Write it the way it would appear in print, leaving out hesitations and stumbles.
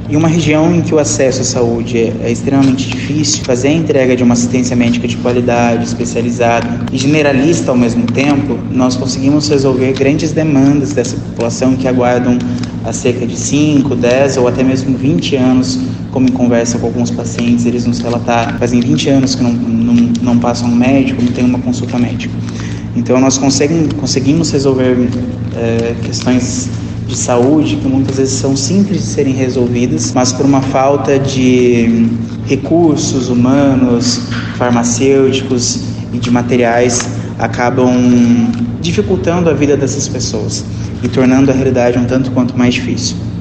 Em uma região em que o acesso à saúde é extremamente difícil, fazer a entrega de uma assistência médica de qualidade, especializada e generalista ao mesmo tempo, nós conseguimos resolver grandes demandas dessa população que aguardam há cerca de 5, 10 ou até mesmo 20 anos, como em conversa com alguns pacientes, eles nos relataram, fazem 20 anos que não passam no médico, não tem uma consulta médica. Então nós conseguimos resolver questões de saúde que muitas vezes são simples de serem resolvidas, mas por uma falta de recursos humanos, farmacêuticos e de materiais acabam dificultando a vida dessas pessoas e tornando a realidade um tanto quanto mais difícil.